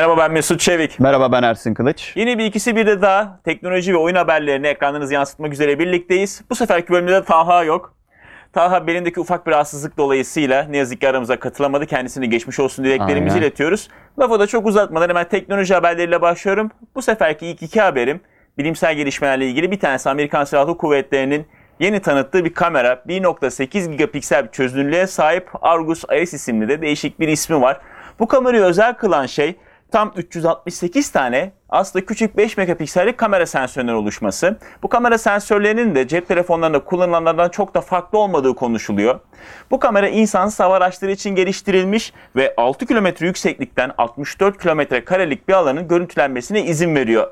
Merhaba, ben Mesut Çevik. Merhaba, ben Ersin Kılıç. Yeni bir ikisi bir de daha teknoloji ve oyun haberlerini ekranlarınıza yansıtmak üzere birlikteyiz. Bu seferki bölümde de Taha yok. Taha belindeki ufak bir rahatsızlık dolayısıyla ne yazık ki aramıza katılamadı. Kendisine geçmiş olsun dileklerimizi iletiyoruz. Lafı da çok uzatmadan hemen teknoloji haberleriyle başlıyorum. Bu seferki ilk iki haberim bilimsel gelişmelerle ilgili. Bir tanesi Amerikan Silahlı Kuvvetleri'nin yeni tanıttığı bir kamera. 1.8 gigapiksel bir çözünürlüğe sahip Argus AS isimli de değişik bir ismi var. Bu kamerayı özel kılan şey tam 368 tane aslında küçük 5 megapiksellik kamera sensöründen oluşması. Bu kamera sensörlerinin de cep telefonlarında kullanılanlardan çok da farklı olmadığı konuşuluyor. Bu kamera insansız hava araçları için geliştirilmiş ve 6 kilometre yükseklikten 64 kilometre karelik bir alanın görüntülenmesine izin veriyor.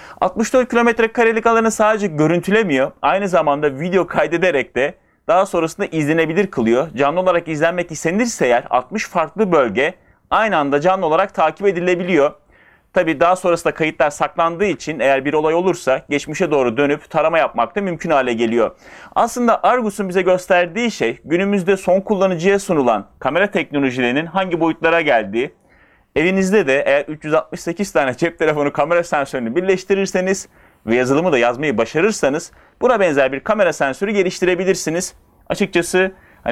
64 kilometre karelik alanı sadece görüntülemiyor, aynı zamanda video kaydederek de daha sonrasında izlenebilir kılıyor. Canlı olarak izlenmek istenirse eğer 60 farklı bölge aynı anda canlı olarak takip edilebiliyor. Tabii daha sonrasında kayıtlar saklandığı için eğer bir olay olursa geçmişe doğru dönüp tarama yapmak da mümkün hale geliyor. Aslında Argus'un bize gösterdiği şey günümüzde son kullanıcıya sunulan kamera teknolojilerinin hangi boyutlara geldiği. Evinizde de eğer 368 tane cep telefonu kamera sensörünü birleştirirseniz ve yazılımı da yazmayı başarırsanız buna benzer bir kamera sensörü geliştirebilirsiniz. Açıkçası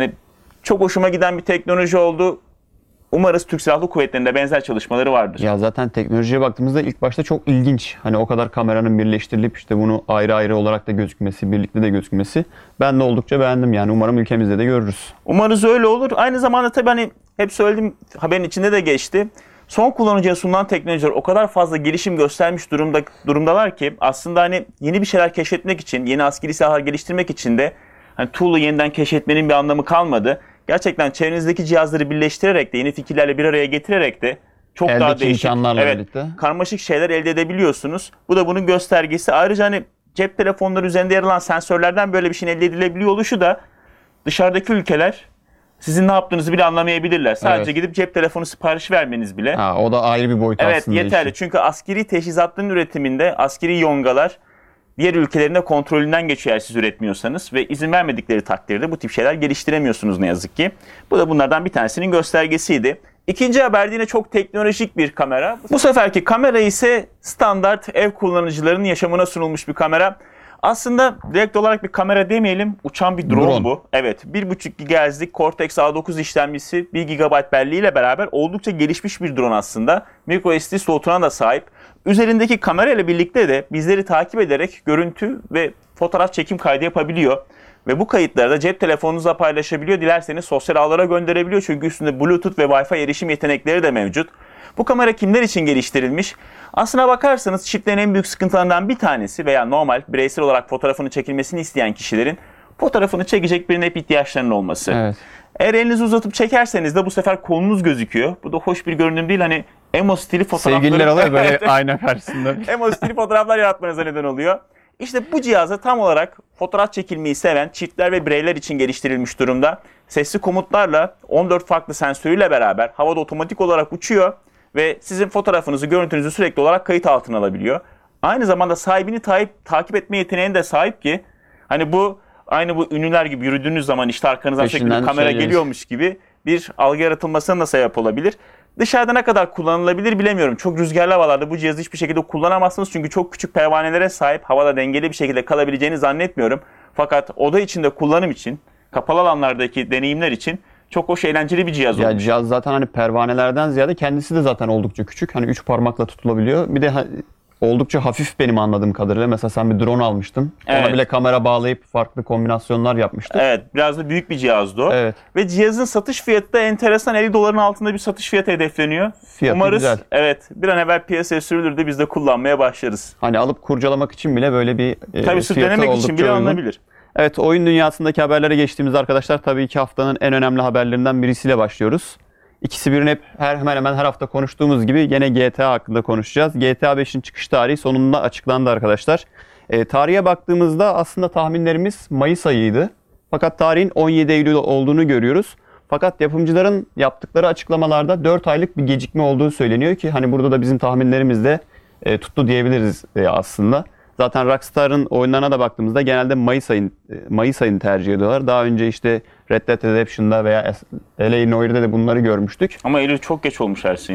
çok hoşuma giden bir teknoloji oldu. Umarız Türk Silahlı Kuvvetleri'nde benzer çalışmaları vardır. Ya zaten teknolojiye baktığımızda ilk başta çok ilginç. O kadar kameranın birleştirilip bunu ayrı ayrı olarak da gözükmesi, birlikte de gözükmesi. Ben de oldukça beğendim yani. Umarım ülkemizde de görürüz. Umarız öyle olur. Aynı zamanda tabii hep söylediğim haberin içinde de geçti. Son kullanıcıya sunulan teknolojiler o kadar fazla gelişim göstermiş durumdalar ki aslında yeni bir şeyler keşfetmek için, yeni askeri silahlar geliştirmek için de tool'u yeniden keşfetmenin bir anlamı kalmadı. Gerçekten çevrenizdeki cihazları birleştirerek de yeni fikirlerle bir araya getirerek de çok Eldeki daha değişik, birlikte karmaşık şeyler elde edebiliyorsunuz. Bu da bunun göstergesi. Ayrıca cep telefonları üzerinde yer alan sensörlerden böyle bir şeyin elde edilebiliyor oluşu da dışarıdaki ülkeler sizin ne yaptığınızı bile anlamayabilirler. Sadece gidip cep telefonu siparişi vermeniz bile. O da ayrı bir boyut aslında. Evet, yeterli. Çünkü askeri teçhizatların üretiminde askeri yongalar diğer ülkelerin de kontrolünden geçiyor eğer siz üretmiyorsanız ve izin vermedikleri takdirde bu tip şeyler geliştiremiyorsunuz ne yazık ki. Bu da bunlardan bir tanesinin göstergesiydi. İkinci haber yine çok teknolojik bir kamera. Bu seferki kamera ise standart ev kullanıcılarının yaşamına sunulmuş bir kamera. Aslında direkt olarak bir kamera demeyelim, uçan bir drone bu. Evet, 1.5 GHz'lik Cortex A9 işlemcisi, 1 GB belleğiyle beraber oldukça gelişmiş bir drone aslında. microSD slotuna da sahip. Üzerindeki kamera ile birlikte de bizleri takip ederek görüntü ve fotoğraf çekim kaydı yapabiliyor. Ve bu kayıtları da cep telefonunuzla paylaşabiliyor. Dilerseniz sosyal ağlara gönderebiliyor. Çünkü üstünde Bluetooth ve Wi-Fi erişim yetenekleri de mevcut. Bu kamera kimler için geliştirilmiş? Aslına bakarsanız çiftlerin en büyük sıkıntılarından bir tanesi veya normal bireysel olarak fotoğrafını çekilmesini isteyen kişilerin fotoğrafını çekecek birine hep ihtiyaçlarının olması. Evet. Eğer elinizi uzatıp çekerseniz de bu sefer kolunuz gözüküyor. Bu da hoş bir görünüm değil. Emo stili fotoğrafları. Sevgililer oluyor böyle ayna karşısında. Emo stili fotoğraflar yaratmanıza neden oluyor. İşte bu cihazı tam olarak fotoğraf çekilmeyi seven çiftler ve bireyler için geliştirilmiş durumda. Sesli komutlarla 14 farklı sensörüyle beraber havada otomatik olarak uçuyor ve sizin fotoğrafınızı, görüntünüzü sürekli olarak kayıt altına alabiliyor. Aynı zamanda sahibini takip etme yeteneğine de sahip ki aynı bu ünlüler gibi yürüdüğünüz zaman arkanızdan sürekli bir kamera geliyormuş gibi bir algı yaratılmasına da sebep olabilir. Dışarıda ne kadar kullanılabilir bilemiyorum. Çok rüzgarlı havalarda bu cihazı hiçbir şekilde kullanamazsınız. Çünkü çok küçük pervanelere sahip, havada dengeli bir şekilde kalabileceğini zannetmiyorum. Fakat oda içinde kullanım için, kapalı alanlardaki deneyimler için çok hoş, eğlenceli bir cihaz olmuş. Cihaz zaten pervanelerden ziyade kendisi de zaten oldukça küçük. 3 parmakla tutulabiliyor. Bir de oldukça hafif benim anladığım kadarıyla. Mesela sen bir drone almıştın. Evet. Ona bile kamera bağlayıp farklı kombinasyonlar yapmıştın. Evet, biraz da büyük bir cihazdı o. Evet. Ve cihazın satış fiyatı da enteresan, $50 altında bir satış fiyatı hedefleniyor. Fiyatı umarız güzel. Evet, bir an evvel piyasaya sürülür de biz de kullanmaya başlarız. Alıp kurcalamak için bile böyle bir tabii sırf denemek için bile alınabilir. Evet, oyun dünyasındaki haberlere geçtiğimizde arkadaşlar tabii ki haftanın en önemli haberlerinden birisiyle başlıyoruz. İkisi birin hep hemen hemen her hafta konuştuğumuz gibi gene GTA hakkında konuşacağız. GTA 5'in çıkış tarihi sonunda açıklandı arkadaşlar. Tarihe baktığımızda aslında tahminlerimiz Mayıs ayıydı. Fakat tarihin 17 Eylül olduğunu görüyoruz. Fakat yapımcıların yaptıkları açıklamalarda 4 aylık bir gecikme olduğu söyleniyor ki burada da bizim tahminlerimiz de tuttu diyebiliriz aslında. Zaten Rockstar'ın oyunlarına da baktığımızda genelde Mayıs ayını tercih ediyorlar. Daha önce Red Dead Redemption'da veya L.A. Noire'de de bunları görmüştük. Ama Eylül çok geç olmuş Ersin ya.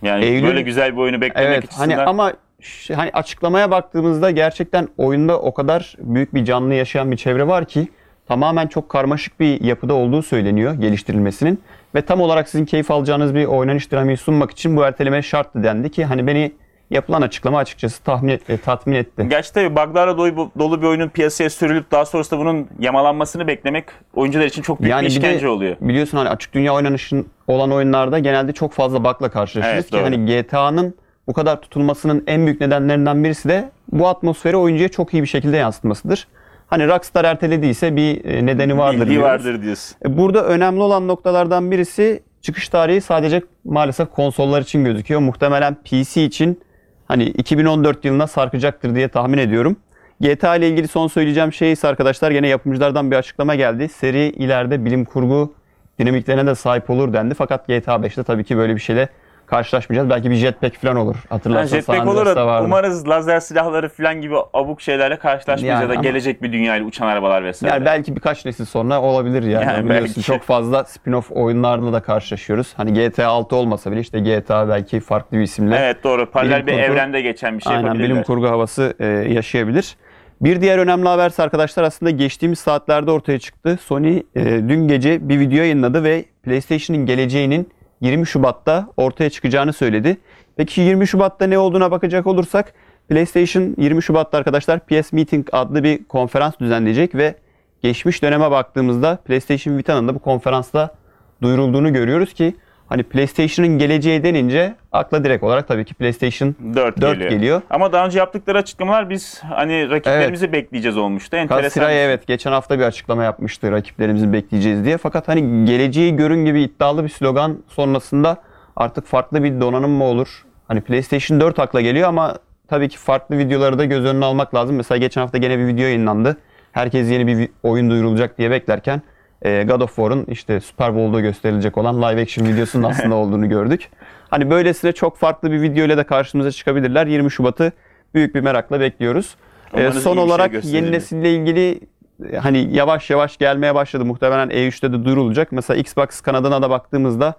Yani Eylül- böyle güzel bir oyunu beklemek Evet açısından. hani ama hani açıklamaya baktığımızda gerçekten oyunda o kadar büyük bir canlı yaşayan bir çevre var ki tamamen çok karmaşık bir yapıda olduğu söyleniyor geliştirilmesinin ve tam olarak sizin keyif alacağınız bir oynanış dinamiği sunmak için bu erteleme şarttı dendi ki hani beni yapılan açıklama açıkçası tatmin etti. Gerçi tabii bug'larla dolu bir oyunun piyasaya sürülüp daha sonrasında bunun yamalanmasını beklemek oyuncular için çok büyük Yani bir bir de işkence oluyor. biliyorsun hani açık dünya oynanışın olan oyunlarda genelde çok fazla bug'la karşılaşırız Evet, ki doğru. hani GTA'nın bu kadar tutulmasının en büyük nedenlerinden birisi de bu atmosferi oyuncuya çok iyi bir şekilde yansıtmasıdır. Hani Rockstar ertelediyse bir nedeni vardır Bildiği diyoruz. vardır diyorsun. Burada önemli olan noktalardan birisi çıkış tarihi sadece maalesef konsollar için gözüküyor. Muhtemelen PC için hani 2014 yılına sarkacaktır diye tahmin ediyorum. GTA ile ilgili son söyleyeceğim şey ise arkadaşlar gene yapımcılardan bir açıklama geldi. Seri ileride bilim kurgu dinamiklerine de sahip olur dendi. Fakat GTA 5'te tabii ki böyle bir şeyle karşılaşmayacağız. Belki bir jetpack falan olur. Yani Hatırlarsan jetpack San olur Andreas'ta da vardı. umarız lazer silahları falan gibi abuk şeylerle karşılaşmayacağız Yani ya da ama- gelecek bir dünyayla uçan arabalar vesaire. Yani belki birkaç nesil sonra olabilir yani. Yani Biliyorsun belki. çok fazla spin-off oyunlarla da karşılaşıyoruz. Hani GTA 6 olmasa bile işte GTA belki farklı bir isimle. Evet doğru. Paralel bir Bilim kurgu- evrende geçen bir şey Aynen yapabilirler. bilim kurgu havası yaşayabilir. Bir diğer önemli haberse arkadaşlar aslında geçtiğimiz saatlerde ortaya çıktı. Sony dün gece bir video yayınladı ve PlayStation'ın geleceğinin 20 Şubat'ta ortaya çıkacağını söyledi. Peki 20 Şubat'ta ne olduğuna bakacak olursak PlayStation 20 Şubat'ta arkadaşlar PS Meeting adlı bir konferans düzenleyecek ve geçmiş döneme baktığımızda PlayStation Vita'nın da bu konferansta duyurulduğunu görüyoruz ki hani PlayStation'ın geleceği denince akla direkt olarak tabii ki PlayStation 4 geliyor. Ama daha önce yaptıkları açıklamalar biz hani rakiplerimizi bekleyeceğiz olmuştu. Enteresan. Kasiraya evet geçen hafta bir açıklama yapmıştı rakiplerimizi bekleyeceğiz diye. Fakat hani geleceği görün gibi iddialı bir slogan sonrasında artık farklı bir donanım mı olur? Hani PlayStation 4 akla geliyor ama tabii ki farklı videoları da göz önüne almak lazım. Mesela geçen hafta gene bir video yayınlandı. Herkes yeni bir oyun duyurulacak diye beklerken God of War'un işte Super Bowl'da gösterilecek olan live action videosunun aslında olduğunu gördük. Hani böylesine çok farklı bir video ile de karşımıza çıkabilirler. 20 Şubat'ı büyük bir merakla bekliyoruz. Umarız Son iyi bir şey olarak gösterilir. yeni nesille ilgili hani yavaş yavaş gelmeye başladı. Muhtemelen E3'te de duyurulacak. Mesela Xbox kanadına da baktığımızda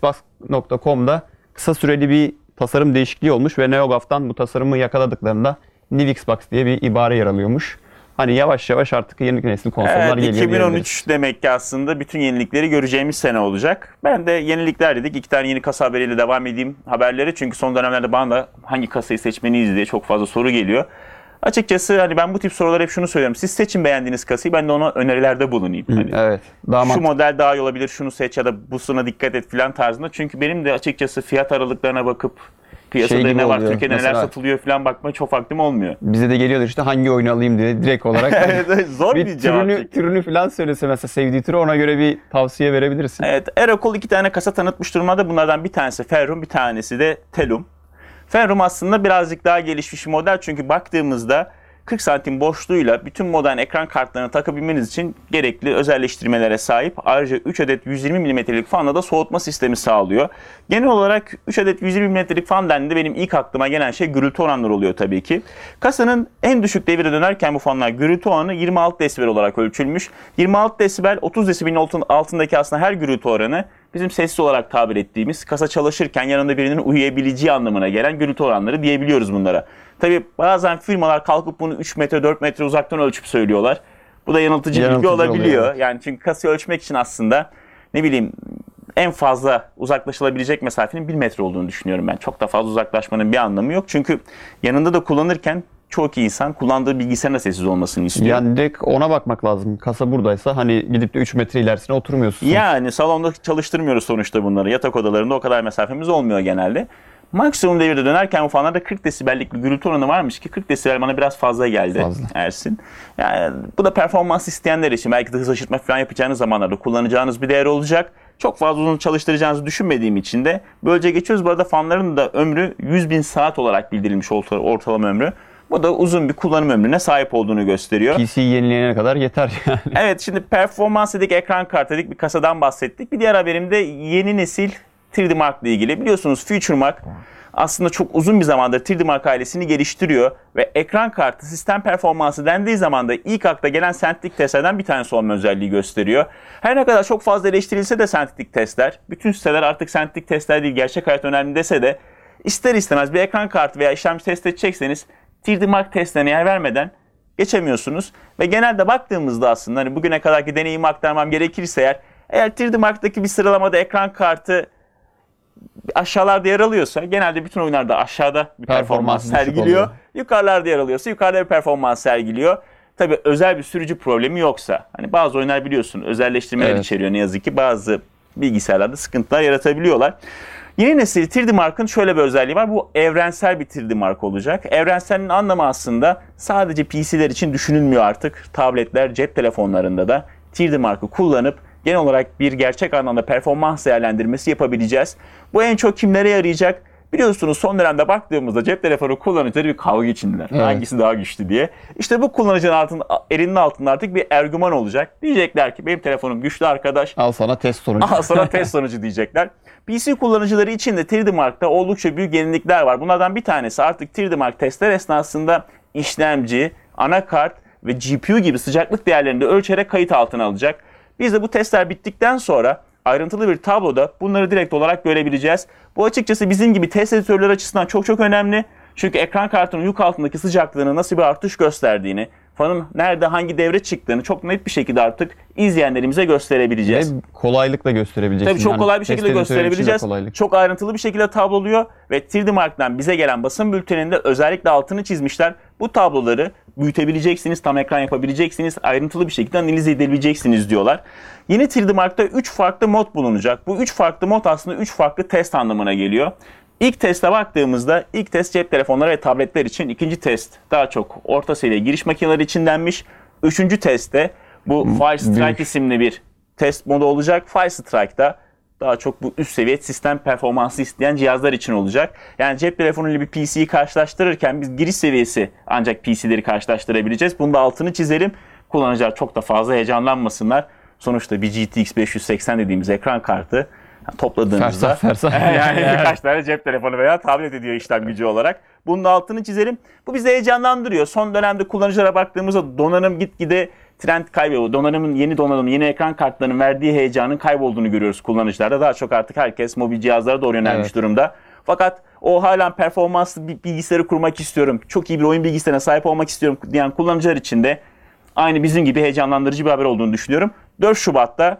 Xbox.com'da kısa süreli bir tasarım değişikliği olmuş ve NeoGAF'tan bu tasarımı yakaladıklarında New Xbox diye bir ibare yer alıyormuş. Hani yavaş yavaş artık yeni nesil konsollar Evet, geliyor 2013 diyebiliriz. demek ki aslında bütün yenilikleri göreceğimiz sene olacak. Ben de yenilikler dedik. 2 tane yeni kasa haberiyle devam edeyim haberleri. Çünkü son dönemlerde bana da hangi kasayı seçmeniyiz diye çok fazla soru geliyor. Açıkçası hani ben bu tip sorulara hep şunu söylüyorum. Siz seçin beğendiğiniz kasayı, ben de ona önerilerde bulunayım. Hani Evet. Daha şu mantıklı. model daha iyi olabilir, şunu seç ya da busuna dikkat et filan tarzında. Çünkü benim de açıkçası fiyat aralıklarına bakıp piyasada Şey gibi ne var, oluyor. Türkiye'de neler Mesela- satılıyor filan bakmaya çok vaktim olmuyor. Bize de geliyordur işte hangi oyunu alayım diye direkt olarak. Evet, zor bir, bir cevap. türünü falan söylese mesela sevdiği türü ona göre bir tavsiye verebilirsin. Evet, Erakol 2 tane kasa tanıtmış durumda. Bunlardan bir tanesi Ferrum, bir tanesi de Telum. Ferrum aslında birazcık daha gelişmiş bir model. Çünkü baktığımızda 40 santim boşluğuyla bütün modern ekran kartlarını takabilmeniz için gerekli özelleştirmelere sahip. Ayrıca 3 adet 120 mm'lik fanla da soğutma sistemi sağlıyor. Genel olarak 3 adet 120 mm'lik fan dendiğinde benim ilk aklıma gelen şey gürültü oranları oluyor tabii ki. Kasanın en düşük devire dönerken bu fanlar gürültü oranı 26 desibel olarak ölçülmüş. 26 desibel 30 desibelin altındaki aslında her gürültü oranı bizim sessiz olarak tabir ettiğimiz kasa çalışırken yanında birinin uyuyabileceği anlamına gelen gürültü oranları diyebiliyoruz bunlara. Tabii bazen firmalar kalkıp bunu 3 metre 4 metre uzaktan ölçüp söylüyorlar. Bu da yanıltıcı bilgi Yanıltıcı olabiliyor. oluyor. Yani çünkü kasayı ölçmek için aslında ne bileyim en fazla uzaklaşılabilecek mesafenin 1 metre olduğunu düşünüyorum ben. Çok da fazla uzaklaşmanın bir anlamı yok. Çünkü yanında da kullanırken çoğu insan kullandığı bilgisayarın da sessiz olmasını istiyor. Yani direkt ona bakmak lazım. Kasa buradaysa hani gidip de 3 metre ilerisine oturmuyorsun. Yani salonda çalıştırmıyoruz sonuçta bunları. Yatak odalarında o kadar mesafemiz olmuyor genelde. Maksimum devirde dönerken bu fanlarda 40 desibellik bir gürültü oranı varmış ki 40 desibel bana biraz fazla geldi Fazla. Ersin. Yani bu da performans isteyenler için belki de hız aşırtma falan yapacağınız zamanlarda kullanacağınız bir değer olacak. Çok fazla uzun çalıştıracağınızı düşünmediğim için de böylece geçiyoruz. Bu arada fanların da ömrü 100.000 saat olarak bildirilmiş ortalama ömrü. Bu da uzun bir kullanım ömrüne sahip olduğunu gösteriyor. PC'yi yenileyene kadar yeter yani. Evet, şimdi performans dedik, ekran kartı dedik, bir kasadan bahsettik. Bir diğer haberim de yeni nesil 3D Mark ile ilgili. Biliyorsunuz Future Mark aslında çok uzun bir zamandır 3D Mark ailesini geliştiriyor ve ekran kartı sistem performansı dendiği zaman da ilk akla gelen sentetik testlerden bir tanesi olma özelliği gösteriyor. Her ne kadar çok fazla eleştirilse de sentetik testler, bütün siteler artık sentetik testler değil gerçek hayat önemli dese de ister istemez bir ekran kartı veya işlemci test edecekseniz 3D Mark testlerine yer vermeden geçemiyorsunuz. Ve genelde baktığımızda aslında hani bugüne kadarki deneyimi aktarmam gerekirse eğer 3D Mark'taki bir sıralamada ekran kartı aşağılarda yer alıyorsa genelde bütün oyunlarda aşağıda bir performans sergiliyor. Yukarılarda yer alıyorsa yukarıda bir performans sergiliyor. Tabii özel bir sürücü problemi yoksa. Hani bazı oyunlar biliyorsun özelleştirmeler içeriyor ne yazık ki. Bazı bilgisayarlarda sıkıntılar yaratabiliyorlar. Yeni nesil 3D Mark'ın şöyle bir özelliği var. Bu evrensel bir 3D Mark olacak. Evrenselin anlamı aslında sadece PC'ler için düşünülmüyor artık. Tabletler, cep telefonlarında da 3D Mark'ı kullanıp genel olarak bir gerçek anlamda performans değerlendirmesi yapabileceğiz. Bu en çok kimlere yarayacak? Biliyorsunuz son dönemde baktığımızda cep telefonu kullanıcıları bir kavga içindeler. Evet. Hangisi daha güçlü diye. İşte bu kullanıcının elinin altında artık bir ergüman olacak. Diyecekler ki benim telefonum güçlü arkadaş. Al sana test sonucu. Al sana test sonucu diyecekler. PC kullanıcıları için de 3D Mark'ta oldukça büyük yenilikler var. Bunlardan bir tanesi artık 3D Mark testler esnasında işlemci, anakart ve GPU gibi sıcaklık değerlerini de ölçerek kayıt altına alacak. Biz de bu testler bittikten sonra ayrıntılı bir tabloda bunları direkt olarak görebileceğiz. Bu açıkçası bizim gibi test editörleri açısından çok önemli. Çünkü ekran kartının yük altındaki sıcaklığının nasıl bir artış gösterdiğini, fanın nerede hangi devre çıktığını çok net bir şekilde artık izleyenlerimize gösterebileceğiz. Ve kolaylıkla gösterebileceğiz. Tabii çok kolay bir şekilde gösterebileceğiz. Çok ayrıntılı bir şekilde tabloluyor ve 3D Mark'tan bize gelen basın bülteninde özellikle altını çizmişler. Bu tabloları büyütebileceksiniz, tam ekran yapabileceksiniz, ayrıntılı bir şekilde analiz edebileceksiniz diyorlar. Yeni 3D Mark'ta 3 farklı mod bulunacak. Bu 3 farklı mod aslında 3 farklı test anlamına geliyor. İlk teste baktığımızda ilk test cep telefonları ve tabletler için, ikinci test daha çok orta seviye giriş makineleri için denmiş. Üçüncü testte bu Fire Strike isimli bir test modu olacak. Fire Strike'da daha çok bu üst seviye sistem performansı isteyen cihazlar için olacak. Yani cep telefonuyla bir PC'yi karşılaştırırken biz giriş seviyesi ancak PC'leri karşılaştırabileceğiz. Bunu da altını çizelim. Kullanıcılar çok da fazla heyecanlanmasınlar. Sonuçta bir GTX 580 dediğimiz ekran kartı topladığımızda yani birkaç tane cep telefonu veya tablet ediyor işlem gücü olarak. Bunun da altını çizelim. Bu bizi heyecanlandırıyor. Son dönemde kullanıcılara baktığımızda donanım gitgide trend kaybediyor. Yeni ekran kartlarının verdiği heyecanın kaybolduğunu görüyoruz kullanıcılarda. Daha çok artık herkes mobil cihazlara doğru yönelmiş durumda. Fakat o halen performanslı bir bilgisayarı kurmak istiyorum, çok iyi bir oyun bilgisayarına sahip olmak istiyorum diyen kullanıcılar için de aynı bizim gibi heyecanlandırıcı bir haber olduğunu düşünüyorum. 4 Şubat'ta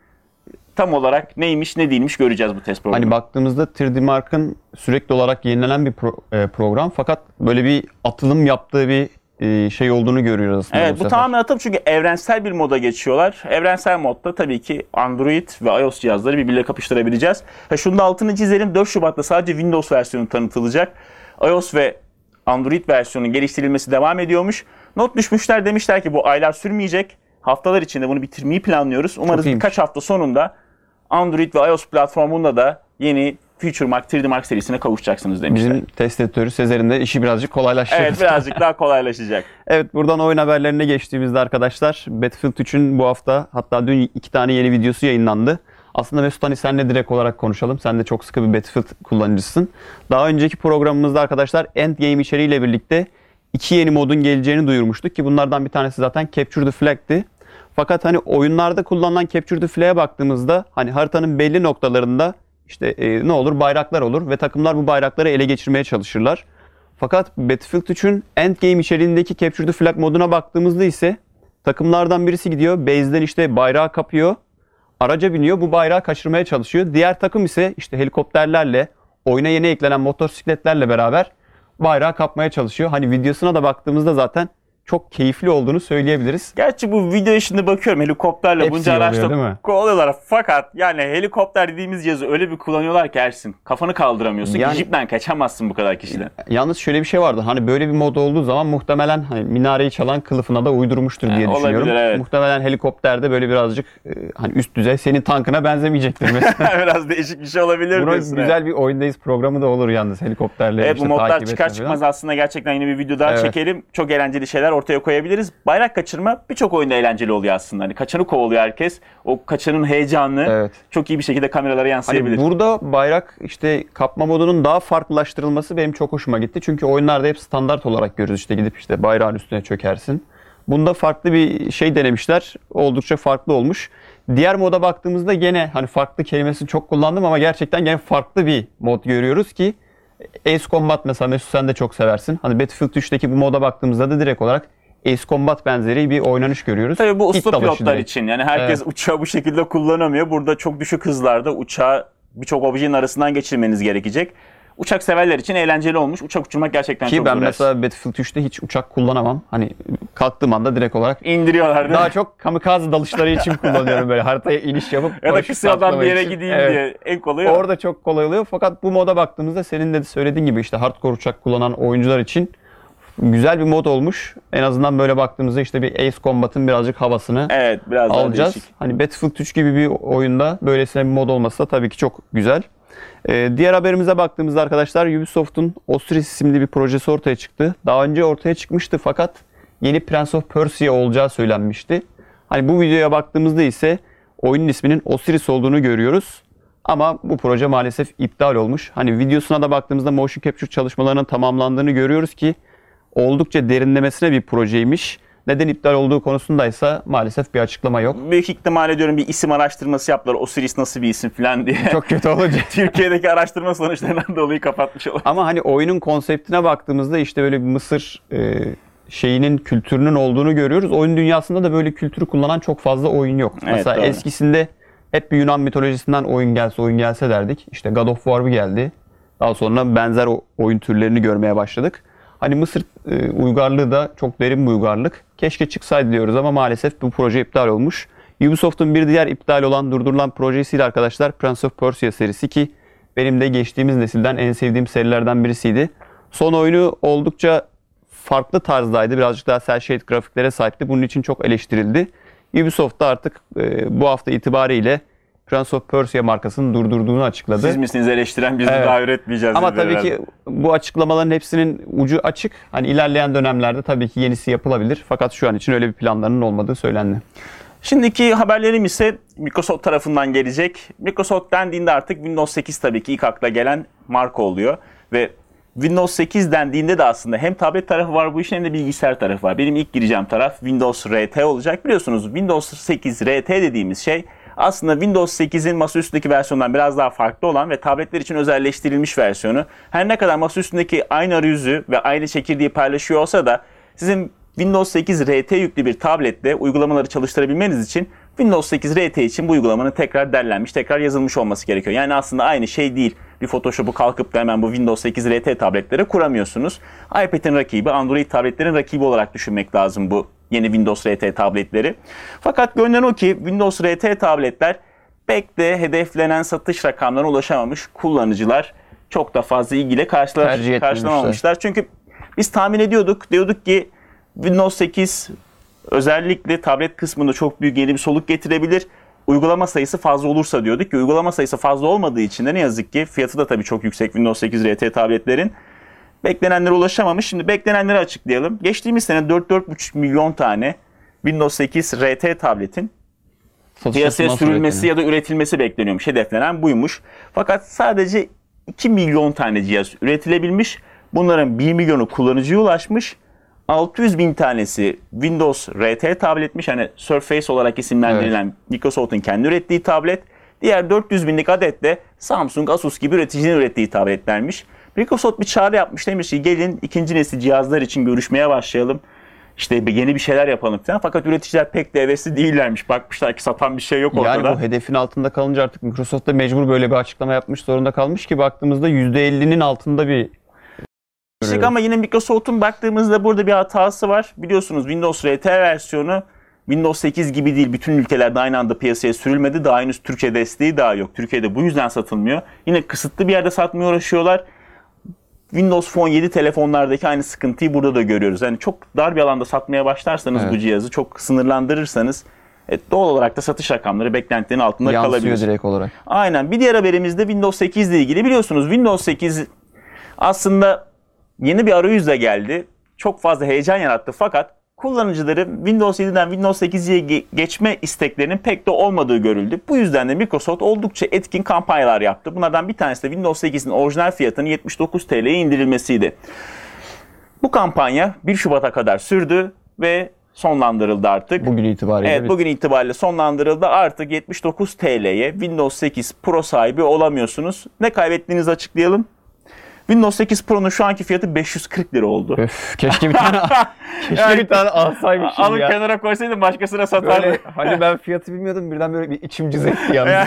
tam olarak neymiş ne değilmiş göreceğiz bu test programı. Hani baktığımızda 3D Mark'ın sürekli olarak yenilenen bir program fakat böyle bir atılım yaptığı bir şey olduğunu görüyoruz aslında. Evet bu tamamen atılım çünkü evrensel bir moda geçiyorlar. Evrensel modda tabii ki Android ve iOS cihazları birbiriyle kapıştırabileceğiz. Şunu da altını çizelim. 4 Şubat'ta sadece Windows versiyonu tanıtılacak. iOS ve Android versiyonunun geliştirilmesi devam ediyormuş. Not düşmüşler, demişler ki bu aylar sürmeyecek. Haftalar içinde bunu bitirmeyi planlıyoruz. Umarız birkaç hafta sonunda Android ve iOS platformunda da yeni Future Mark 3D Mark serisine kavuşacaksınız demişler. Bizim test editörü Sezer'in de işi birazcık kolaylaşacak. Evet birazcık daha kolaylaşacak. Evet buradan oyun haberlerine geçtiğimizde arkadaşlar Battlefield 3'ün bu hafta hatta dün 2 tane yeni videosu yayınlandı. Aslında Mesut hani senle direkt olarak konuşalım. Sen de çok sıkı bir Battlefield kullanıcısın. Daha önceki programımızda arkadaşlar Endgame içeriğiyle birlikte 2 yeni modun geleceğini duyurmuştuk ki bunlardan bir tanesi zaten Capture the Flag'ti. Fakat hani oyunlarda kullanılan Capture the Flag'e baktığımızda hani haritanın belli noktalarında işte ne olur bayraklar olur ve takımlar bu bayrakları ele geçirmeye çalışırlar. Fakat Battlefield 3'ün Endgame içeriğindeki Capture the Flag moduna baktığımızda ise takımlardan birisi gidiyor, base'den işte bayrağı kapıyor, araca biniyor, bu bayrağı kaçırmaya çalışıyor. Diğer takım ise işte helikopterlerle, oyuna yeni eklenen motosikletlerle beraber bayrağı kapmaya çalışıyor. Hani videosuna da baktığımızda zaten çok keyifli olduğunu söyleyebiliriz. Gerçi bu video şimdi bakıyorum helikopterle bunca araçta kovalıyorlar. Fakat yani helikopter dediğimiz cihazı öyle bir kullanıyorlar ki Ersin. Kafanı kaldıramıyorsun ki jipten kaçamazsın bu kadar kişiden. Yalnız şöyle bir şey vardı. Hani böyle bir mod olduğu zaman muhtemelen hani minareyi çalan kılıfına da uydurmuştur diye düşünüyorum. Olabilir, evet. Muhtemelen helikopterde böyle birazcık hani üst düzey senin tankına benzemeyecektir mesela. Biraz değişik bir şey olabilir. Buna güzel bir oyundayız programı da olur yalnız helikopterle. Evet işte bu modlar çıkar çıkmaz falan. Aslında gerçekten yeni bir video daha çekelim. Çok eğlenceli şeyler ortaya koyabiliriz. Bayrak kaçırma birçok oyunda eğlenceli oluyor aslında. Hani kaçanı kovalıyor herkes. O kaçanın heyecanını çok iyi bir şekilde kameralara yansıyabilir. Hani burada bayrak işte kapma modunun daha farklılaştırılması benim çok hoşuma gitti. Çünkü oyunlarda hep standart olarak görürüz. İşte gidip işte bayrağın üstüne çökersin. Bunda farklı bir şey denemişler. Oldukça farklı olmuş. Diğer moda baktığımızda gene hani farklı kelimesini çok kullandım ama gerçekten gene farklı bir mod görüyoruz ki Ace Combat mesela Mesut sen de çok seversin. Hani Battlefield 3'teki bu moda baktığımızda da direkt olarak Ace Combat benzeri bir oynanış görüyoruz. Tabii bu İt usta dalaşı pilotlar direkt. için. Yani herkes Evet. uçağı bu şekilde kullanamıyor. Burada çok düşük hızlarda uçağı birçok objenin arasından geçirmeniz gerekecek. Uçak severler için eğlenceli olmuş. Uçak uçurmak gerçekten Ki çok ben zor. mesela Battlefield 3'te hiç uçak kullanamam. Hani kalktığım anda direkt olarak indiriyorlar değil daha mi? çok kamikaze dalışları için kullanıyorum böyle haritaya iniş yapıp Ya da paraşüt kısadan bir atlamak yere için. gideyim Evet. diye en kolayı o. Orada çok kolay oluyor. Fakat bu moda baktığımızda senin de söylediğin gibi işte hardcore uçak kullanan oyuncular için güzel bir mod olmuş. En azından böyle baktığımızda işte bir Ace Combat'ın birazcık havasını Evet, biraz daha alacağız. değişik. Hani Battlefield 3 gibi bir oyunda böylesine bir mod olması da tabii ki çok güzel. Diğer haberimize baktığımızda arkadaşlar Ubisoft'un Osiris isimli bir projesi ortaya çıktı. Daha önce ortaya çıkmıştı fakat yeni Prince of Persia olacağı söylenmişti. Hani bu videoya baktığımızda ise oyunun isminin Osiris olduğunu görüyoruz. Ama bu proje maalesef iptal olmuş. Hani videosuna da baktığımızda motion capture çalışmalarının tamamlandığını görüyoruz ki oldukça derinlemesine bir projeymiş. Neden iptal olduğu konusundaysa maalesef bir açıklama yok. Büyük ihtimal ediyorum bir isim araştırması yaptılar. Osiris nasıl bir isim falan diye. Çok kötü olacak. Türkiye'deki araştırma sonuçlarından dolayı kapatmış olabilir. Ama hani oyunun konseptine baktığımızda işte böyle bir Mısır şeyinin kültürünün olduğunu görüyoruz. Oyun dünyasında da böyle kültürü kullanan çok fazla oyun yok. Evet, Mesela doğru. eskisinde hep bir Yunan mitolojisinden oyun gelse derdik. İşte God of War geldi. Daha sonra benzer oyun türlerini görmeye başladık. Hani Mısır uygarlığı da çok derin bir uygarlık. Keşke çıksaydı diyoruz ama maalesef bu proje iptal olmuş. Ubisoft'un bir diğer iptal olan durdurulan projesiyle arkadaşlar Prince of Persia serisi ki benim de geçtiğimiz nesilden en sevdiğim serilerden birisiydi. Son oyunu oldukça farklı tarzdaydı. Birazcık daha cel shade grafiklere sahipti. Bunun için çok eleştirildi. Ubisoft da artık bu hafta itibariyle Prince of Persia markasını durdurduğunu açıkladı. Siz misiniz eleştiren, biz Evet. de daha üretmeyeceğiz. Ama dediler tabii herhalde. ki bu açıklamaların hepsinin ucu açık. Hani ilerleyen dönemlerde tabii ki yenisi yapılabilir. Fakat şu an için öyle bir planlarının olmadığı söylendi. Şimdiki haberlerim ise Microsoft tarafından gelecek. Microsoft dendiğinde artık Windows 8 tabii ki ilk akla gelen marka oluyor. Ve Windows 8 dendiğinde de aslında hem tablet tarafı var bu işin hem de bilgisayar tarafı var. Benim ilk gireceğim taraf Windows RT olacak. Biliyorsunuz Windows 8 RT dediğimiz şey aslında Windows 8'in masaüstündeki versiyondan biraz daha farklı olan ve tabletler için özelleştirilmiş versiyonu. Her ne kadar masaüstündeki aynı arayüzü ve aynı çekirdeği paylaşıyor olsa da sizin Windows 8 RT yüklü bir tablette uygulamaları çalıştırabilmeniz için Windows 8 RT için bu uygulamanın tekrar derlenmiş, tekrar yazılmış olması gerekiyor. Yani aslında aynı şey değil. Bir Photoshop'u kalkıp da hemen bu Windows 8 RT tabletlere kuramıyorsunuz. iPad'in rakibi, Android tabletlerin rakibi olarak düşünmek lazım bu yeni Windows RT tabletleri. Fakat görünen o ki Windows RT tabletler pek de hedeflenen satış rakamlarına ulaşamamış, kullanıcılar çok da fazla ilgiyle Tercih etmemişler. karşılamamışlar. Çünkü biz tahmin diyorduk ki Windows 8 özellikle tablet kısmında çok büyük yeni bir soluk getirebilir. Uygulama sayısı fazla olursa diyorduk ki uygulama sayısı fazla olmadığı için de ne yazık ki fiyatı da tabii çok yüksek Windows 8 RT tabletlerin. Beklenenlere ulaşamamış. Şimdi beklenenleri açıklayalım. Geçtiğimiz sene 4-4,5 milyon tane Windows 8 RT tabletin piyasaya sürülmesi ya da üretilmesi bekleniyormuş. Hedeflenen buymuş. Fakat sadece 2 milyon tane cihaz üretilebilmiş. Bunların 1 milyonu kullanıcıya ulaşmış. 600 bin tanesi Windows RT tabletmiş. Hani Surface olarak isimlendirilen Microsoft'un kendi ürettiği tablet. Diğer 400 binlik adet de Samsung, Asus gibi üreticinin ürettiği tabletlermiş. Microsoft bir çağrı yapmış, demiş ki gelin ikinci nesil cihazlar için görüşmeye başlayalım. İşte yeni bir şeyler yapalım falan. Fakat üreticiler pek de hevesli değillermiş. Bakmışlar ki satan bir şey yok ortada. Yani bu hedefin altında kalınca artık Microsoft da mecbur böyle bir açıklama yapmış zorunda kalmış ki baktığımızda %50'nin altında bir Ama yine Microsoft'un baktığımızda burada bir hatası var. Biliyorsunuz Windows RT versiyonu Windows 8 gibi değil. Bütün ülkelerde aynı anda piyasaya sürülmedi. Daha henüz Türkçe desteği daha yok. Türkiye'de bu yüzden satılmıyor. Yine kısıtlı bir yerde satmaya uğraşıyorlar. Windows Phone 7 telefonlardaki aynı sıkıntıyı burada da görüyoruz. Yani çok dar bir alanda satmaya başlarsanız bu cihazı çok sınırlandırırsanız doğal olarak da satış rakamları beklentilerin altında yansıyor kalabilir. direkt olarak. Aynen. Bir diğer haberimiz de Windows 8 ile ilgili. Biliyorsunuz Windows 8 aslında yeni bir arayüzle geldi. Çok fazla heyecan yarattı fakat kullanıcıların Windows 7'den Windows 8'e geçme isteklerinin pek de olmadığı görüldü. Bu yüzden de Microsoft oldukça etkin kampanyalar yaptı. Bunlardan bir tanesi de Windows 8'in orijinal fiyatının 79 TL'ye indirilmesiydi. Bu kampanya 1 Şubat'a kadar sürdü ve sonlandırıldı artık. Bugün itibariyle. Evet, bugün itibariyle sonlandırıldı. Artık 79 TL'ye Windows 8 Pro sahibi olamıyorsunuz. Ne kaybettiğinizi açıklayalım. Windows 8 Pro'nun şu anki fiyatı 540 lira oldu. Öf, keşke bir tane bir tane alsaymışım Alıp ya. kenara koysaydın başkasına satardı. Böyle, hani ben fiyatı bilmiyordum, birden böyle bir içim cız etti yalnız.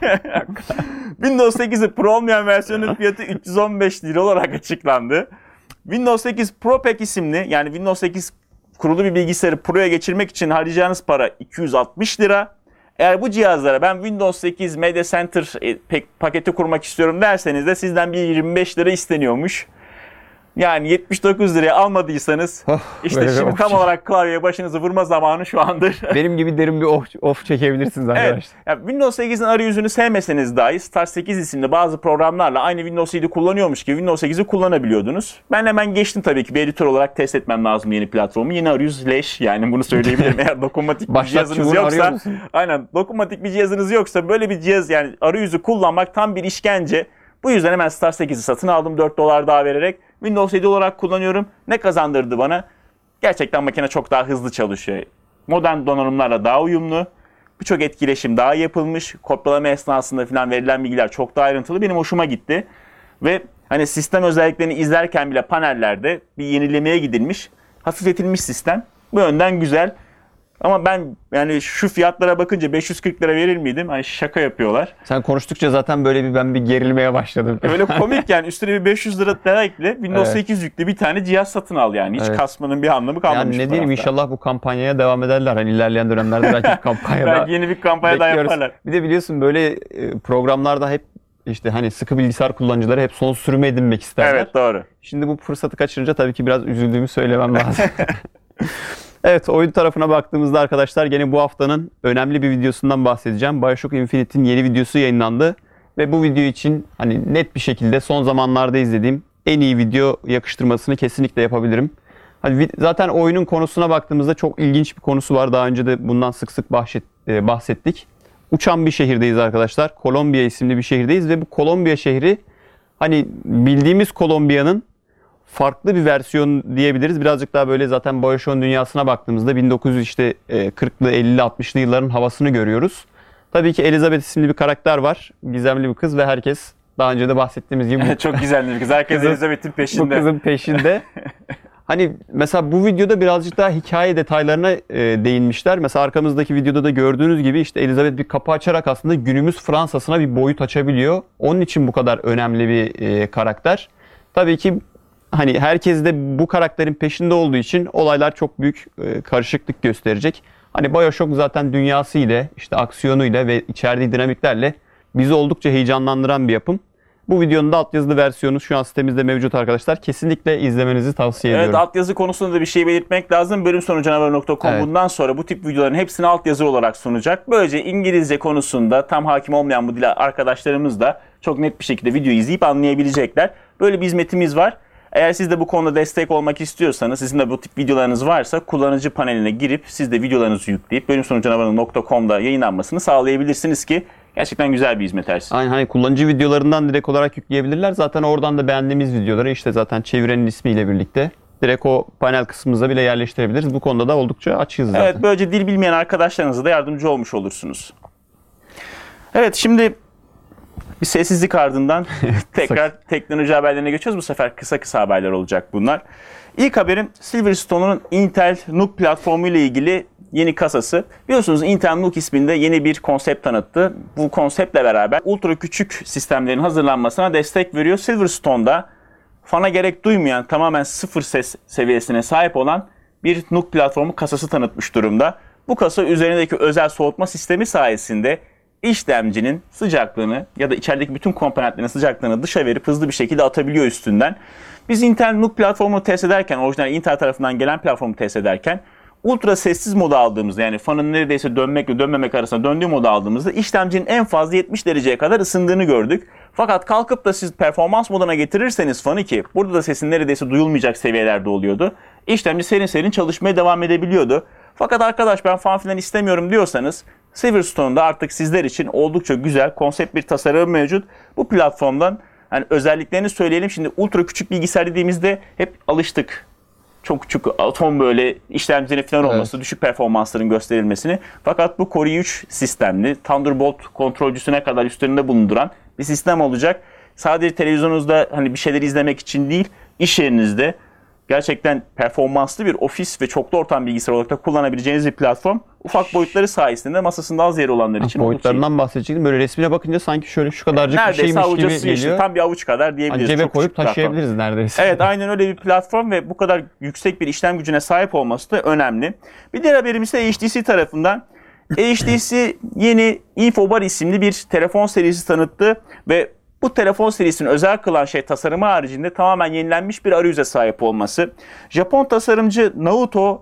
Windows 8'i Pro olmayan versiyonun fiyatı 315 lira olarak açıklandı. Windows 8 Pro Pack isimli, yani Windows 8 kurulu bir bilgisayarı Pro'ya geçirmek için harcayacağınız para 260 lira. Eğer bu cihazlara ben Windows 8 Media Center paketi kurmak istiyorum derseniz de sizden bir 25 lira isteniyormuş. Yani 79 liraya almadıysanız işte şimdi tam olarak klavyeye başınızı vurma zamanı şu andır. Benim gibi derin bir of çekebilirsiniz arkadaşlar. Evet. Yani Windows 8'in arayüzünü sevmeseniz dahi Start 8 isimli bazı programlarla aynı Windows 7 kullanıyormuş gibi Windows 8'i kullanabiliyordunuz. Ben hemen geçtim tabii ki. Bir editör olarak test etmem lazım yeni platformu. Yine arayüz leş, yani bunu söyleyebilirim. Eğer dokunmatik bir cihazınız yoksa, aynen, dokunmatik bir cihazınız yoksa böyle bir cihaz, yani arayüzü kullanmak tam bir işkence. Bu yüzden hemen Start 8'i satın aldım $4 daha vererek. Windows 7 olarak kullanıyorum. Ne kazandırdı bana? Gerçekten makine çok daha hızlı çalışıyor. Modern donanımlarla daha uyumlu. Birçok etkileşim daha yapılmış. Kopyalama esnasında falan verilen bilgiler çok daha ayrıntılı. Benim hoşuma gitti. Ve hani sistem özelliklerini izlerken bile panellerde bir yenilemeye gidilmiş. Hafifletilmiş sistem. Bu yönden güzel. Ama ben yani şu fiyatlara bakınca 540 lira verir miydim? Hani şaka yapıyorlar. Sen konuştukça zaten böyle ben bir gerilmeye başladım. Öyle komik yani, üstüne bir 500 lira daha ekle. Windows 8 yüklü bir tane cihaz satın al yani. Hiç kasmanın bir anlamı kalmamış. Yani ne diyeyim, inşallah bu kampanyaya devam ederler. Hani ilerleyen dönemlerde belki bir kampanya belki yeni bir kampanya daha yaparlar. Bir de biliyorsun böyle programlarda hep işte hani sıkı bilgisayar kullanıcıları hep son sürümü edinmek isterler. Evet, doğru. Şimdi bu fırsatı kaçırınca tabii ki biraz üzüldüğümü söylemem lazım. Evet, oyun tarafına baktığımızda arkadaşlar gene bu haftanın önemli bir videosundan bahsedeceğim. BioShock Infinite'in yeni videosu yayınlandı. Ve bu video için hani net bir şekilde son zamanlarda izlediğim en iyi video yakıştırmasını kesinlikle yapabilirim. Hani zaten oyunun konusuna baktığımızda çok ilginç bir konusu var. Daha önce de bundan sık sık bahsettik. Uçan bir şehirdeyiz arkadaşlar. Kolombiya isimli bir şehirdeyiz ve bu Kolombiya şehri hani bildiğimiz Kolombiya'nın farklı bir versiyon diyebiliriz. Birazcık daha böyle zaten BioShock'un dünyasına baktığımızda 1940'lı 50'li 60'lı yılların havasını görüyoruz. Tabii ki Elizabeth isimli bir karakter var. Gizemli bir kız ve herkes daha önce de bahsettiğimiz gibi çok gizemli bir kız. Herkes Elizabeth'in peşinde. Bu kızın peşinde. Hani mesela bu videoda birazcık daha hikaye detaylarına değinmişler. Mesela arkamızdaki videoda da gördüğünüz gibi işte Elizabeth bir kapı açarak aslında günümüz Fransa'sına bir boyut açabiliyor. Onun için bu kadar önemli bir karakter. Tabii ki hani herkes de bu karakterin peşinde olduğu için olaylar çok büyük karışıklık gösterecek. Hani BioShock zaten dünyasıyla, işte aksiyonuyla ve içerdiği dinamiklerle bizi oldukça heyecanlandıran bir yapım. Bu videonun da altyazılı versiyonu şu an sitemizde mevcut arkadaşlar. Kesinlikle izlemenizi tavsiye ediyorum. Evet, altyazı konusunda da bir şey belirtmek lazım. Bölümsonucanavar.com bundan sonra bu tip videoların hepsini altyazı olarak sunacak. Böylece İngilizce konusunda tam hakim olmayan bu dile arkadaşlarımız da çok net bir şekilde videoyu izleyip anlayabilecekler. Böyle bir hizmetimiz var. Eğer siz de bu konuda destek olmak istiyorsanız, sizin de bu tip videolarınız varsa kullanıcı paneline girip siz de videolarınızı yükleyip bölümsonucanavar.com'da yayınlanmasını sağlayabilirsiniz ki gerçekten güzel bir hizmet her şey. Aynen, hani kullanıcı videolarından direkt olarak yükleyebilirler. Zaten oradan da beğendiğimiz videoları işte zaten çevirenin ismiyle birlikte direkt o panel kısmımıza bile yerleştirebiliriz. Bu konuda da oldukça açığız zaten. Evet, böylece dil bilmeyen arkadaşlarınıza da yardımcı olmuş olursunuz. Evet, şimdi bir sessizlik ardından tekrar teknoloji haberlerine geçiyoruz. Bu sefer kısa kısa haberler olacak bunlar. İlk haberim Silverstone'un Intel NUC platformu ile ilgili yeni kasası. Biliyorsunuz Intel NUC isminde yeni bir konsept tanıttı. Bu konseptle beraber ultra küçük sistemlerin hazırlanmasına destek veriyor. Silverstone'da fana gerek duymayan, tamamen sıfır ses seviyesine sahip olan bir NUC platformu kasası tanıtmış durumda. Bu kasa üzerindeki özel soğutma sistemi sayesinde işlemcinin sıcaklığını ya da içerideki bütün komponentlerin sıcaklığını dışa verip hızlı bir şekilde atabiliyor üstünden. Biz Intel NUC platformunu test ederken, orijinal Intel tarafından gelen platformu test ederken ultra sessiz moda aldığımızda, yani fanın neredeyse dönmekle dönmemek arasında döndüğü moda aldığımızda işlemcinin en fazla 70 dereceye kadar ısındığını gördük. Fakat kalkıp da siz performans moduna getirirseniz fanı, ki burada da sesin neredeyse duyulmayacak seviyelerde oluyordu, işlemci serin serin çalışmaya devam edebiliyordu. Fakat arkadaş ben fan filan istemiyorum diyorsanız Silverstone'da artık sizler için oldukça güzel konsept bir tasarım mevcut. Bu platformdan yani özelliklerini söyleyelim. Şimdi ultra küçük bilgisayar dediğimizde hep alıştık. Çok küçük atom böyle işlemcilerin falan olması, düşük performansların gösterilmesini. Fakat bu Core i3 sistemli, Thunderbolt kontrolcüsüne kadar üstlerinde bulunduran bir sistem olacak. sadece televizyonunuzda hani bir şeyleri izlemek için değil, iş yerinizde gerçekten performanslı bir ofis ve çoklu ortam bilgisayar olarak da kullanabileceğiniz bir platform. Ufak boyutları sayesinde masasında az yer olanlar için boyutlarından bahsedecektim. Böyle resmine bakınca sanki şöyle şu kadarcık bir şeymiş gibi geliyor. Tam bir avuç kadar diyebiliriz. Cebe çok koyup taşıyabiliriz neredeyse. Evet, aynen öyle bir platform ve bu kadar yüksek bir işlem gücüne sahip olması da önemli. Bir diğer haberimiz ise HTC tarafından. HTC yeni InfoBar isimli bir telefon serisi tanıttı ve bu telefon serisini özel kılan şey tasarımı haricinde tamamen yenilenmiş bir arayüze sahip olması. Japon tasarımcı Naoto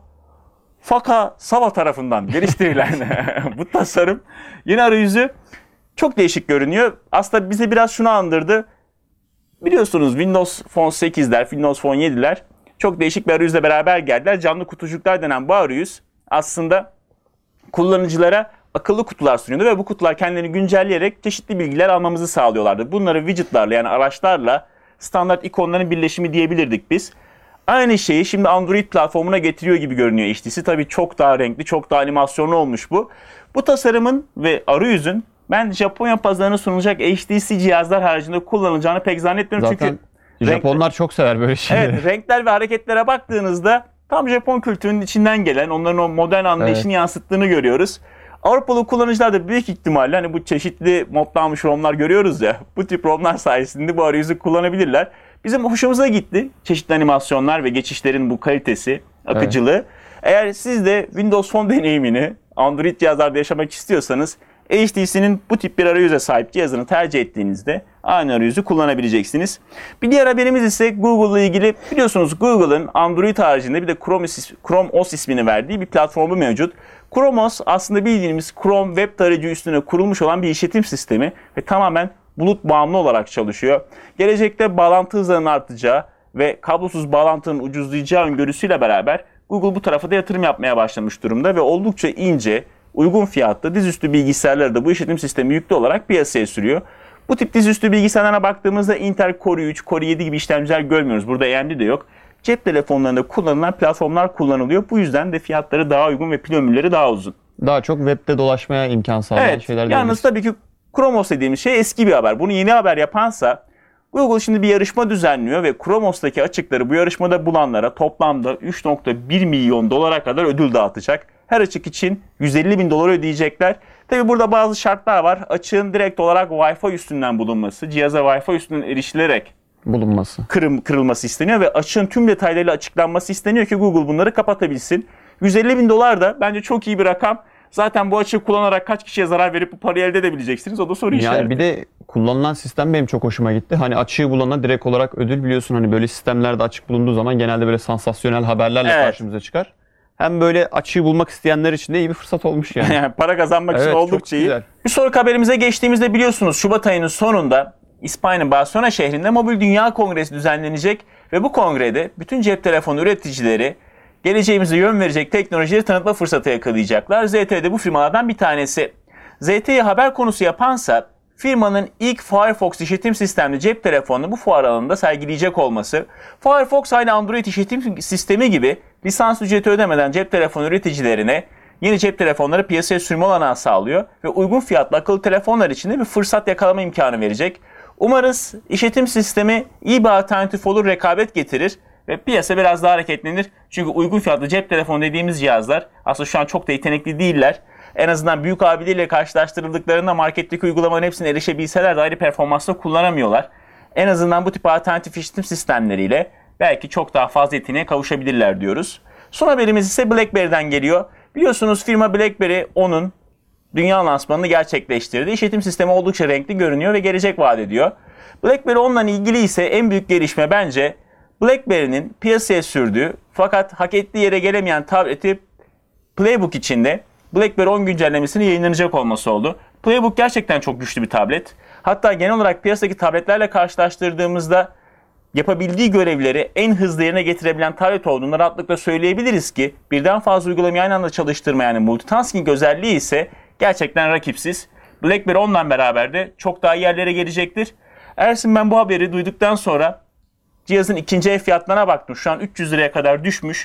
Fukasawa tarafından geliştirilen bu tasarım, yeni arayüzü çok değişik görünüyor. Aslında bize biraz şunu andırdı. Biliyorsunuz Windows Phone 8'ler, Windows Phone 7'ler çok değişik bir arayüzle beraber geldiler. Canlı kutucuklar denen bu arayüz aslında kullanıcılara akıllı kutular sunuyordu ve bu kutular kendilerini güncelleyerek çeşitli bilgiler almamızı sağlıyorlardı. Bunları widgetlarla, yani araçlarla standart ikonların birleşimi diyebilirdik biz. Aynı şeyi şimdi Android platformuna getiriyor gibi görünüyor HTC. Tabii çok daha renkli, çok daha animasyonlu olmuş bu. Bu tasarımın ve arayüzün ben Japonya pazarına sunulacak HTC cihazlar haricinde kullanılacağını pek zannetmiyorum. Zaten çünkü Japonlar çok sever böyle şeyleri. Evet, renkler ve hareketlere baktığınızda tam Japon kültürünün içinden gelen, onların o modern anlayışını yansıttığını görüyoruz. Avrupalı kullanıcılar da büyük ihtimalle hani bu çeşitli modlanmış ROM'lar görüyoruz ya, bu tip ROM'lar sayesinde bu arayüzü kullanabilirler. Bizim hoşumuza gitti çeşitli animasyonlar ve geçişlerin bu kalitesi, akıcılığı. Evet. Eğer siz de Windows Phone deneyimini Android cihazlarda yaşamak istiyorsanız HTC'nin bu tip bir arayüze sahip cihazını tercih ettiğinizde aynı arayüzü kullanabileceksiniz. Bir diğer haberimiz ise Google ile ilgili. Biliyorsunuz Google'ın Android haricinde bir de Chrome OS ismini verdiği bir platformu mevcut. Chrome OS aslında bildiğimiz Chrome web tarayıcı üstüne kurulmuş olan bir işletim sistemi ve tamamen bulut bağımlı olarak çalışıyor. Gelecekte bağlantı hızlarının artacağı ve kablosuz bağlantının ucuzlayacağı öngörüsüyle beraber Google bu tarafa da yatırım yapmaya başlamış durumda ve oldukça ince, uygun fiyatlı dizüstü bilgisayarları da bu işletim sistemi yüklü olarak piyasaya sürüyor. Bu tip dizüstü bilgisayarlara baktığımızda Intel Core 3, Core 7 gibi işlemciler görmüyoruz. Burada AMD de yok. Cep telefonlarında kullanılan platformlar kullanılıyor. Bu yüzden de fiyatları daha uygun ve pil ömürleri daha uzun. Daha çok webde dolaşmaya imkan sağlayan şeyler. Yalnız tabii ki Chrome OS dediğimiz şey eski bir haber. Bunu yeni haber yapansa Google şimdi bir yarışma düzenliyor ve Chrome OS'taki açıkları bu yarışmada bulanlara toplamda 3,1 milyon dolara kadar ödül dağıtacak. Her açık için 150 bin dolar ödeyecekler. Tabi burada bazı şartlar var. Açığın direkt olarak Wi-Fi üstünden bulunması, cihaza Wi-Fi üstünden erişilerek bulunması, kırılması isteniyor ve açığın tüm detaylarıyla açıklanması isteniyor ki Google bunları kapatabilsin. 150 bin dolar da bence çok iyi bir rakam. Zaten bu açığı kullanarak kaç kişiye zarar verip bu parayı elde edebileceksiniz? O da soru işareti. Yani bir de kullanılan sistem benim çok hoşuma gitti. Hani açığı bulana direkt olarak ödül, biliyorsun hani böyle sistemlerde açık bulunduğu zaman genelde böyle sansasyonel haberlerle karşımıza çıkar. Hem böyle açığı bulmak isteyenler için de iyi bir fırsat olmuş yani. Yani para kazanmak için oldukça iyi. Bir sonraki haberimize geçtiğimizde biliyorsunuz Şubat ayının sonunda İspanya'nın Barcelona şehrinde Mobil Dünya Kongresi düzenlenecek ve bu kongrede bütün cep telefonu üreticileri geleceğimize yön verecek teknolojileri tanıtma fırsatı yakalayacaklar. ZTE de bu firmalardan bir tanesi. ZTE'yi haber konusu yapansa firmanın ilk Firefox işletim sistemli cep telefonunu bu fuar alanında sergileyecek olması. Firefox aynı Android işletim sistemi gibi lisans ücreti ödemeden cep telefonu üreticilerine yeni cep telefonları piyasaya sürme olanağı sağlıyor ve uygun fiyatlı akıllı telefonlar için de bir fırsat yakalama imkanı verecek. Umarız işletim sistemi iyi bir alternatif olur, rekabet getirir ve piyasa biraz daha hareketlenir. Çünkü uygun fiyatlı cep telefonu dediğimiz cihazlar aslında şu an çok da yetenekli değiller. En azından büyük abileriyle karşılaştırıldıklarında marketteki uygulamaların hepsine erişebilseler de ayrı performansla kullanamıyorlar. En azından bu tip alternatif işletim sistemleriyle belki çok daha fazla yeteneğe kavuşabilirler diyoruz. Son haberimiz ise BlackBerry'den geliyor. Biliyorsunuz firma BlackBerry onun dünya lansmanını gerçekleştirdi. İşletim sistemi oldukça renkli görünüyor ve gelecek vaat ediyor. BlackBerry onunla ilgili ise en büyük gelişme bence BlackBerry'nin piyasaya sürdüğü fakat hak ettiği yere gelemeyen tableti Playbook içinde BlackBerry 10 güncellemesini yayınlanacak olması oldu. Playbook gerçekten çok güçlü bir tablet. Hatta genel olarak piyasadaki tabletlerle karşılaştırdığımızda yapabildiği görevleri en hızlı yerine getirebilen tablet olduğunu rahatlıkla söyleyebiliriz ki birden fazla uygulamayı aynı anda çalıştırma yani multitasking özelliği ise gerçekten rakipsiz. BlackBerry ondan beraber de çok daha iyi yerlere gelecektir. Ersin, ben bu haberi duyduktan sonra cihazın ikinci el fiyatlarına baktım. Şu an 300 liraya kadar düşmüş.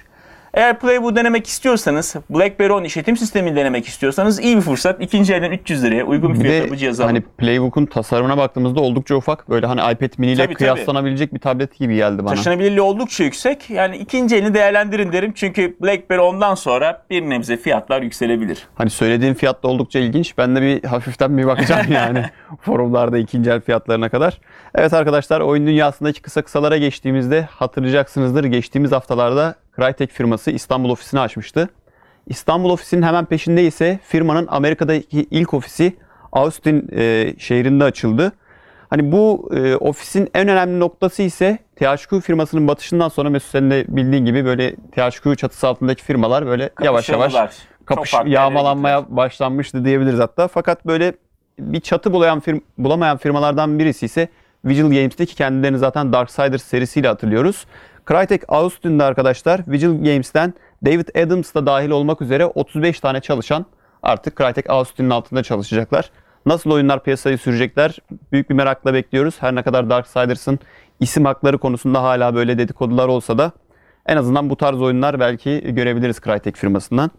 Eğer Playbook'u denemek istiyorsanız, BlackBerry 10 işletim sistemini denemek istiyorsanız iyi bir fırsat. İkinci elden 300 liraya uygun bir fiyata bu cihazı alın. Hani Playbook'un tasarımına baktığımızda oldukça ufak. Böyle hani iPad mini ile Tabii, kıyaslanabilecek bir tablet gibi geldi bana. Taşınabilirliği oldukça yüksek. Yani ikinci elini değerlendirin derim. Çünkü BlackBerry 10'dan sonra bir nebze fiyatlar yükselebilir. Hani söylediğin fiyat da oldukça ilginç. Ben de bir hafiften bir bakacağım yani forumlarda ikinci el fiyatlarına kadar. Evet arkadaşlar, oyun dünyasındaki kısalara geçtiğimizde hatırlayacaksınızdır. Geçtiğimiz haftalarda Crytek firması İstanbul ofisini açmıştı. İstanbul ofisinin hemen peşinde ise firmanın Amerika'daki ilk ofisi Austin şehrinde açıldı. Hani bu ofisin en önemli noktası ise THQ firmasının batışından sonra, Mesut senin de bildiğin gibi, böyle THQ çatısı altındaki firmalar böyle yavaş yavaş yağmalanmaya başlanmıştı diyebiliriz hatta. Fakat böyle bir çatı bulamayan firmalardan birisi ise Vigil Games'teki kendilerini zaten Darksiders serisiyle hatırlıyoruz. Crytek Austin'de arkadaşlar Vigil Games'ten David Adams da dahil olmak üzere 35 tane çalışan artık Crytek Austin'in altında çalışacaklar. Nasıl oyunlar piyasaya sürecekler? Büyük bir merakla bekliyoruz. Her ne kadar Darksiders'ın isim hakları konusunda hala böyle dedikodular olsa da en azından bu tarz oyunlar belki görebiliriz Crytek firmasından.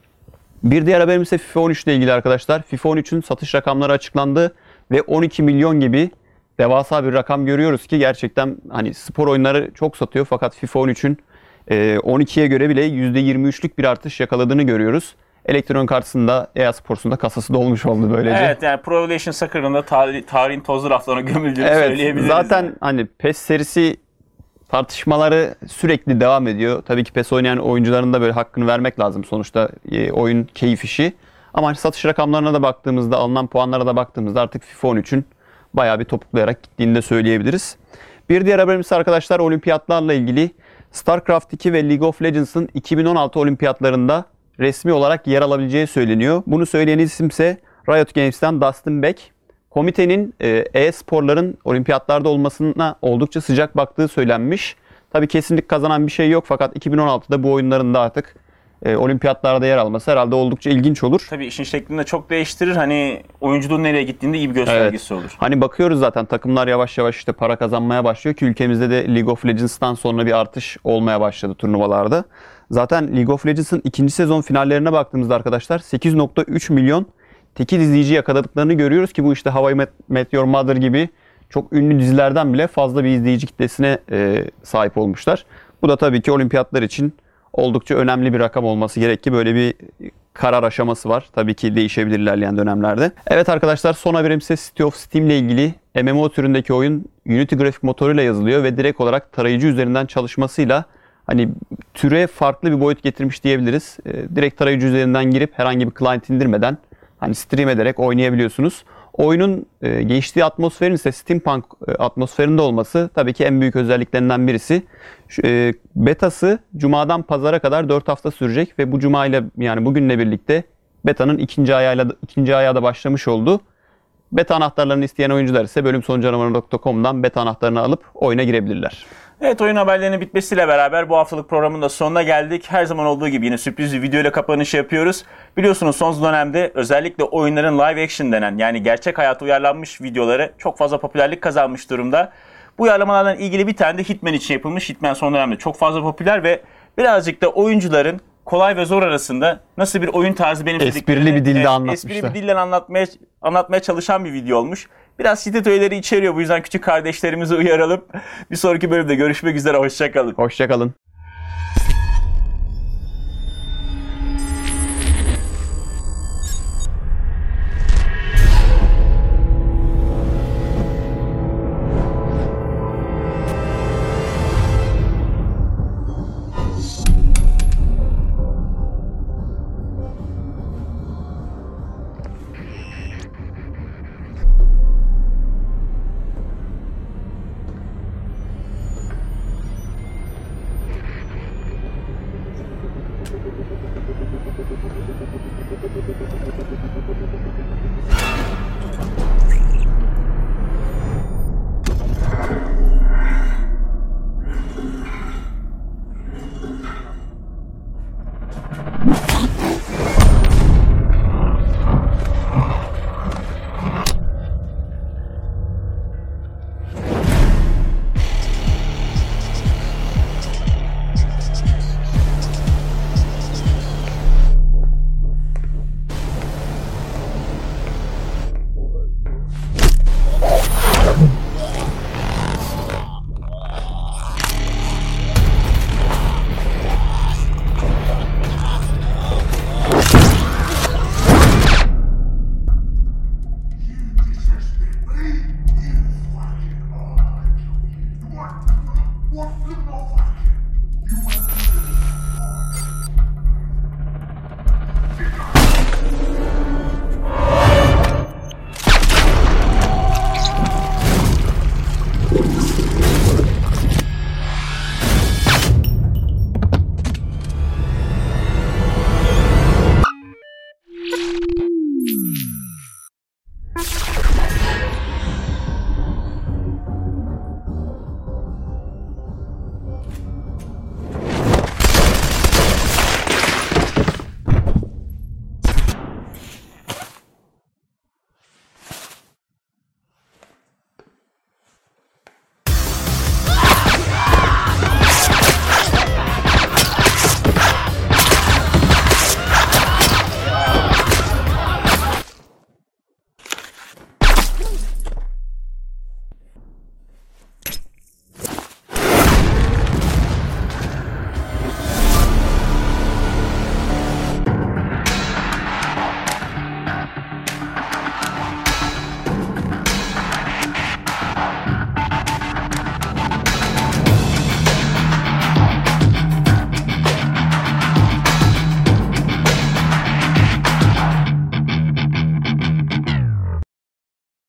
Bir diğer haberimiz ise FIFA 13 ile ilgili arkadaşlar. FIFA 13'ün satış rakamları açıklandı ve 12 milyon gibi devasa bir rakam görüyoruz ki gerçekten hani spor oyunları çok satıyor, fakat FIFA 13'ün 12'ye göre bile %23'lük bir artış yakaladığını görüyoruz. Elektronik kartısında, EA Sports'un da kasası dolmuş oldu böylece. Evet, yani Pro Evolution Soccer'ın da tarihin tozlu raflarına gömüldüğünü söyleyebiliriz. Zaten hani PES serisi tartışmaları sürekli devam ediyor. Tabii ki PES oynayan oyuncuların da böyle hakkını vermek lazım. Sonuçta oyun keyif işi. Ama hani satış rakamlarına da baktığımızda, alınan puanlara da baktığımızda artık FIFA 13'ün bayağı bir topuklayarak gittiğini de söyleyebiliriz. Bir diğer haberimiz arkadaşlar olimpiyatlarla ilgili. StarCraft 2 ve League of Legends'ın 2016 olimpiyatlarında resmi olarak yer alabileceği söyleniyor. Bunu söyleyen isim ise Riot Games'ten Dustin Beck. Komitenin e-sporların olimpiyatlarda olmasına oldukça sıcak baktığı söylenmiş. Tabii kesinlik kazanan bir şey yok, fakat 2016'da bu oyunların da artık olimpiyatlarda yer alması herhalde oldukça ilginç olur. Tabii işin şeklini de çok değiştirir. Hani oyunculuğun nereye gittiğinde iyi bir göstergesi olur. Hani bakıyoruz zaten takımlar yavaş yavaş işte para kazanmaya başlıyor ki ülkemizde de League of Legends'tan sonra bir artış olmaya başladı turnuvalarda. Zaten League of Legends'ın ikinci sezon finallerine baktığımızda arkadaşlar 8.3 milyon tekil izleyici yakaladıklarını görüyoruz ki bu işte How I Met Your Mother gibi çok ünlü dizilerden bile fazla bir izleyici kitlesine sahip olmuşlar. Bu da tabii ki olimpiyatlar için oldukça önemli bir rakam olması gerek ki böyle bir karar aşaması var. Tabii ki değişebilir ilerleyen dönemlerde. Evet arkadaşlar, son haberim ise City of Steam ile ilgili. MMO türündeki oyun Unity grafik motoruyla yazılıyor ve direkt olarak tarayıcı üzerinden çalışmasıyla hani türe farklı bir boyut getirmiş diyebiliriz. Direkt tarayıcı üzerinden girip herhangi bir client indirmeden hani stream ederek oynayabiliyorsunuz. Oyunun geçtiği atmosferin ise steampunk atmosferinde olması tabii ki en büyük özelliklerinden birisi. Betası Cuma'dan Pazar'a kadar 4 hafta sürecek ve bu Cuma ile, yani bugünle birlikte betanın ikinci ayağı da başlamış oldu. Beta anahtarlarını isteyen oyuncular ise bölümsonucaramaları.com'dan beta anahtarını alıp oyuna girebilirler. Evet, oyun haberlerinin bitmesiyle beraber bu haftalık programın da sonuna geldik. Her zaman olduğu gibi yine sürpriz bir video ile kapanış yapıyoruz. Biliyorsunuz son dönemde özellikle oyunların live action denen, yani gerçek hayata uyarlanmış videoları çok fazla popülerlik kazanmış durumda. Bu uyarlamalardan ilgili bir tane de Hitman için yapılmış. Hitman son dönemde çok fazla popüler ve birazcık da oyuncuların kolay ve zor arasında nasıl bir oyun tarzı benimsediklerini esprili bir dilde anlatmışlar. Esprili bir dilden anlatmaya çalışan bir video olmuş. Biraz şiddet öğeleri içeriyor. Bu yüzden küçük kardeşlerimizi uyaralım. Bir sonraki bölümde görüşmek üzere. Hoşça kalın. Hoşça kalın.